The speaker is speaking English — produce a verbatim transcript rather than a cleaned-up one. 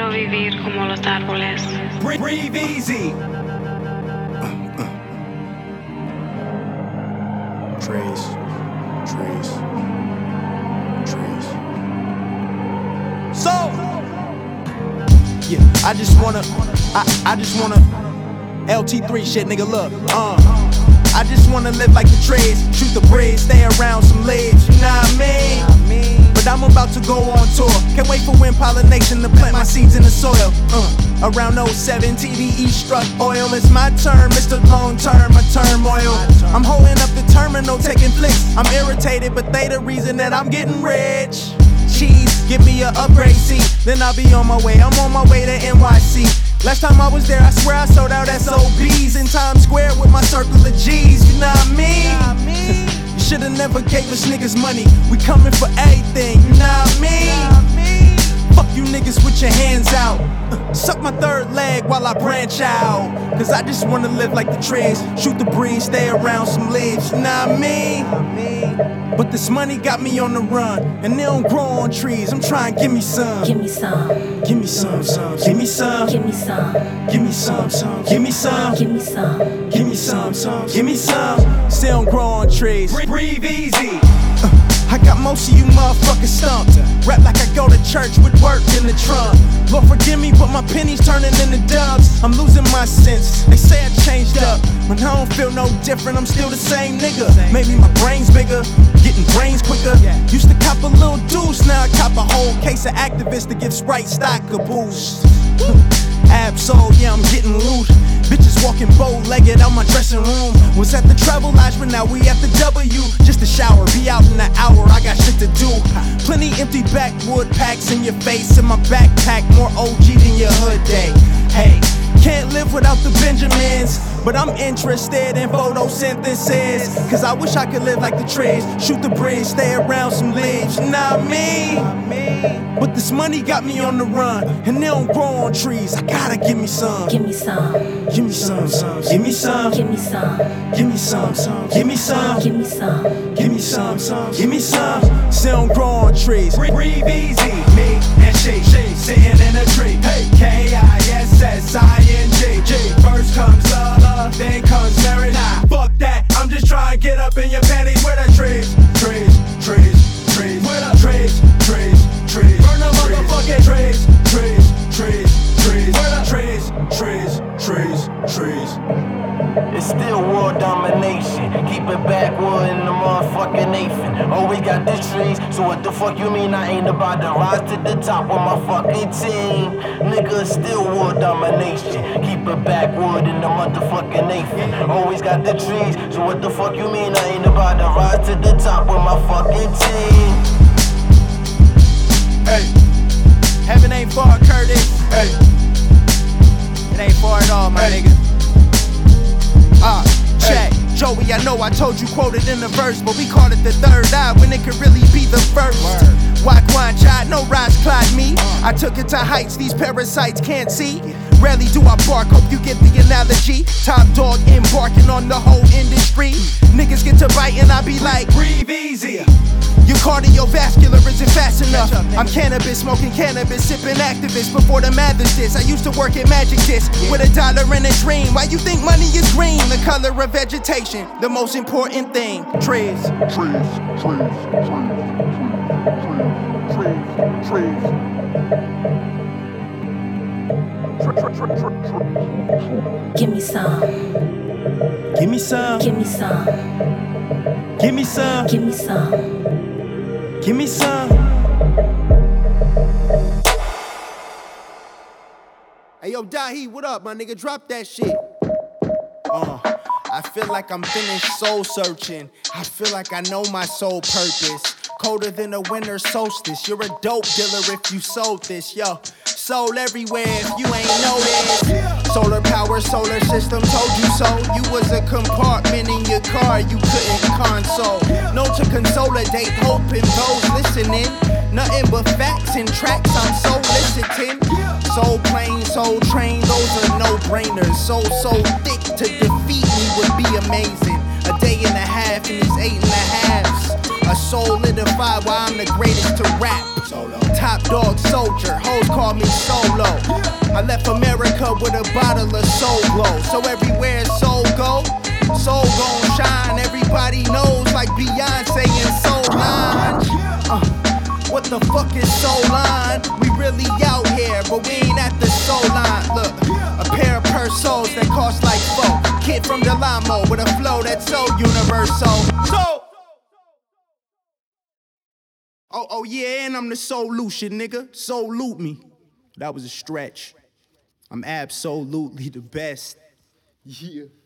Quiero vivir como los árboles. Breathe easy. Trees, trees, trees. So, yeah, I just wanna, I, I just wanna, L T three shit, nigga, look, uh. I just wanna live like the trees, shoot the breeze, stay around some leaves, you know what I mean? But I'm about to go on tour, can't wait for wind pollination to plant my seeds in the soil. Uh, around oh seven, T D E struck oil, it's my turn, Mister Long Term, a turmoil. I'm holding up the terminal, taking flicks, I'm irritated, but they the reason that I'm getting rich. Cheese, give me a upgrade seat, then I'll be on my way, I'm on my way to N Y C. Last time I was there, I swear I sold out S O Bs in Times Square with my circle of G's, you know what I mean? You should've never gave us niggas money, we coming for everything, you know what I mean? Fuck you niggas with your hands out, uh, suck my third leg while I branch out. Cause I just wanna live like the trees, shoot the breeze, stay around some leaves, you know what I mean? But this money got me on the run, and they don't grow on trees. I'm trying, give me some. Give me some. Give me some, some. Give me some. Give me some. Give me some, some. Give me some. Give me some. Give me some, some. Give me some. Still don't grow on trees. breathe easy. Uh, I got most of you motherfuckers stumped. Rap like I go to church with work in the trunk. Lord forgive me, but my pennies turning into dubs. I'm losing my sense. They say I changed up, but I don't feel no different. I'm still the same nigga. Maybe my brain's bigger, getting brains quicker. Used to cop a little deuce, now I cop a whole case of activists to give Sprite stock a boost. Absol, yeah, I'm getting loot. Bitches walking bow-legged out my dressing room. Was at the Travel Lodge, but now we at the W. Just a shower, be out in an hour, I got shit to do. Plenty empty backwood packs in your face. In my backpack, more O G than your hood day. Hey, can't live without the Benjamins, but I'm interested in photosynthesis. Cause I wish I could live like the trees, shoot the breeze, stay around some leaves, you know what I mean? But this money got me on the run, and they don't grow on trees. I gotta give me some. Give me some. Give me some, some. Give me some. Give me some. Give me some, some. Give me some. Give me some. Give me some, some. Give me some. Still don't grow on trees. Breathe easy. Me and she, she sitting in a tree. Hey, K I S S I N G. G. First comes love, love, then comes marriage. Nah, fuck that. I'm just trying to get up in your panties with the trees, trees, trees, trees, with the trees, trees, trees. Burn the motherfucking trees, trees, trees, trees, with the trees, trees, trees, trees. It's still world domination. Keep it backward in the motherfucking Nathan. Always got the trees, so what the fuck you mean I ain't about to rise to the top with my fucking team? Nigga, it's still world domination. Keep it backward in the motherfucking Nathan. Always got the trees, so what the fuck you mean I ain't about to rise to the top with my fucking team? Hey, heaven ain't far, Curtis. Hey, it ain't far at all, my hey. nigga. Ah, uh, check. Hey. Joey, I know I told you quoted in the verse, but we called it the third eye when it could really be the first. Wagwan Chai, no rise Clyde me. I took it to heights these parasites can't see. Rarely do I bark, hope you get the analogy. Top dog embarking on the whole industry. Niggas get to bite and I be like, breathe easy. Your cardiovascular isn't fast enough. I'm cannabis, smoking cannabis, sipping activists before the mathers this. I used to work at Magic Disc with a dollar and a dream. Why you think money is green? The color of vegetation, the most important thing. Trees. Trees, trees, trees, trees, trees, trees. Give me some. Give me some. Give me some. Give me some. Give me some. Give me some. Hey yo, Dahi, what up, my nigga? Drop that shit. Uh, I feel like I'm finished soul searching. I feel like I know my soul purpose. Colder than a winter solstice. You're a dope dealer if you sold this, yo. Soul everywhere if you ain't noticed. Solar power, solar system, told you so. You was a compartment in your car, you couldn't console. No to consolidate, hoping those listening. Nothing but facts and tracks, I'm so listening. Soul plane, soul train, those are no-brainers. Soul so thick to defeat me would be amazing. A day and a half and it's eight and a halves. A soul solidified while I'm the greatest to rap. Solo. Top dog soldier, hoes call me Solo. I left America with a bottle of Soul Glow. So everywhere soul go, soul gon' shine. Everybody knows like Beyonce and Soul Line. Uh, what the fuck is Soul Line? We really out here, but we ain't at the Soul Line. Look, a pair of purse soles that cost like four. Kid from Delamo with a flow that's so universal. So. Oh, oh yeah, and I'm the solution, nigga. So loot me. That was a stretch. I'm absolutely the best. Yeah.